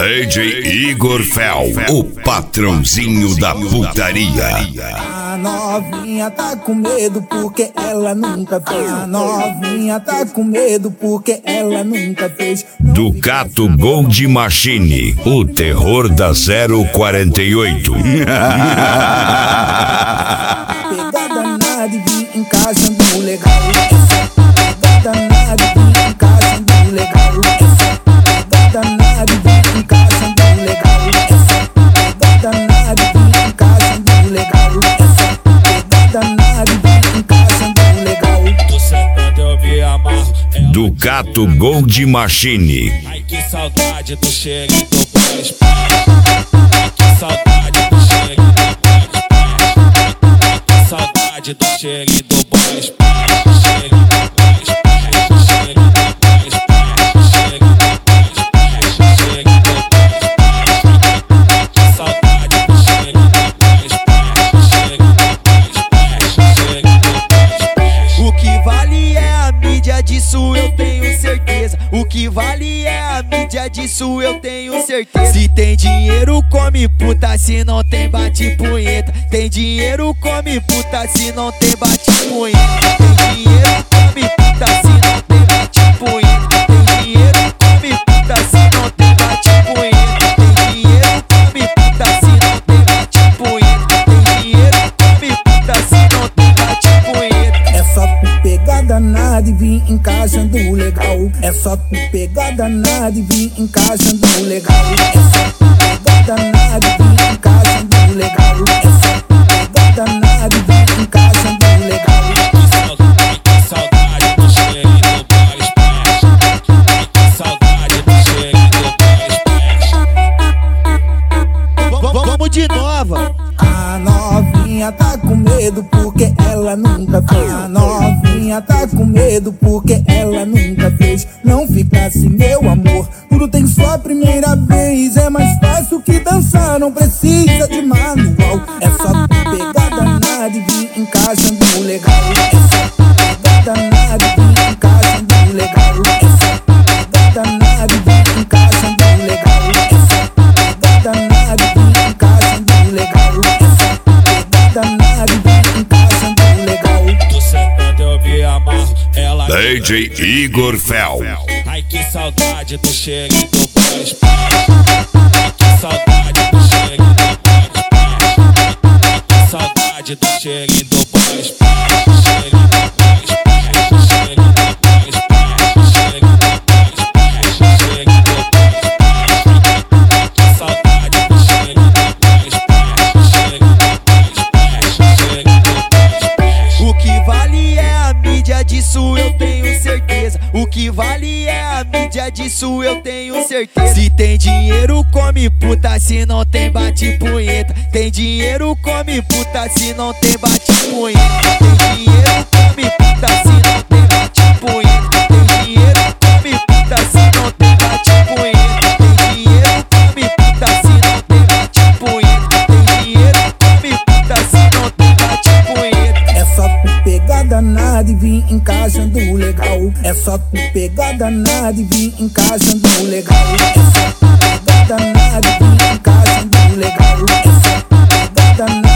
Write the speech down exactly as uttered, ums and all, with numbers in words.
D J Igor Fel, o patrãozinho da putaria. A novinha tá com medo porque ela nunca fez. A novinha tá com medo porque ela nunca fez. Ducato Gold Machine, o terror da zero quarenta e oito. Pegada nada e vim encaixando legal. Pegada nada e vim encaixando legal. Pegada nada e vim encaixando legal. Pegada nada e vim encaixando legal. Pegada nada e vim encaixando legal. Tô sentando, eu me amarro. Ducato Gold Machine. Ai, que saudade do cheirinho do boy. Ai, que saudade do cheirinho do boy. Que saudade do cheirinho do boy. Cheirinho do boy. Cheirinho do boy. Cheirinho do boy. Cheirinho do boy. Que saudade do cheirinho do boy. Cheirinho do boy. Cheirinho do boy. O que vale é a mídia, disso eu tenho certeza. O que vale é a mídia, disso eu tenho certeza. Se tem dinheiro, come puta, se não tem, bate punheta. Tem dinheiro, come puta, se não tem, bate punheta. Tem dinheiro, come puta, se não tem, bate punheta. Tem dinheiro, come puta, se não tem, bate punheta. Tem dinheiro, come puta, se não tem, bate punheta. Tem dinheiro, come puta, se não tem, bate punheta. É só tu pegar danado e vir encaixando legal. É só tu pegar danado e vir encaixando legal. É só tu pegar danado e vir encaixando legal. É só tu pegar danado e vir encaixando legal. Que saudade do cheirinho do boy. Que saudade do cheirinho do boy. Vamos de nova. A novinha tá com medo porque ela nunca fez. A novinha tá com medo porque ela nunca fez. Não fica assim, meu amor, tudo tem sua primeira vez. É mais fácil que dançar, não precisa de manual. É só tu pegar danado e vir encaixando legal. É só tu pegar danado e vir encaixando legal. É só tu pegar danado e vir encaixando legal. É só tu pegar danado e vir encaixando legal. Danado e encaixando legal. Tô sentando, eu me amarro. Ela D J Igor Fel. ai, que saudade do cheirinho do boy. Ai, que saudade do cheirinho do boy. Ai, que saudade do cheirinho do boy. Cheirinho do boy. Cheirinho do boy. Cheirinho do boy. Cheirinho do boy. Que saudade do cheirinho do boy. Cheirinho do boy. O que vale é a mídia, disso eu tenho certeza. O que vale é a mídia, disso eu tenho certeza. Se tem dinheiro, come puta, se não tem, bate punheta. Tem dinheiro, come puta, se não tem, bate punheta. Tem dinheiro, come puta, se não tem, bate punheta. Tem dinheiro, come puta, se não tem, bate punheta. Tem dinheiro, come puta, se não tem, bate punheta. Tem dinheiro, come puta, se não tem, bate punheta. É só tu pegar danado e vir encaixando legal. É só tu pegar danado e vir encaixando legal. É só tu pegar danado e vir encaixando legal. É só tu pegar danado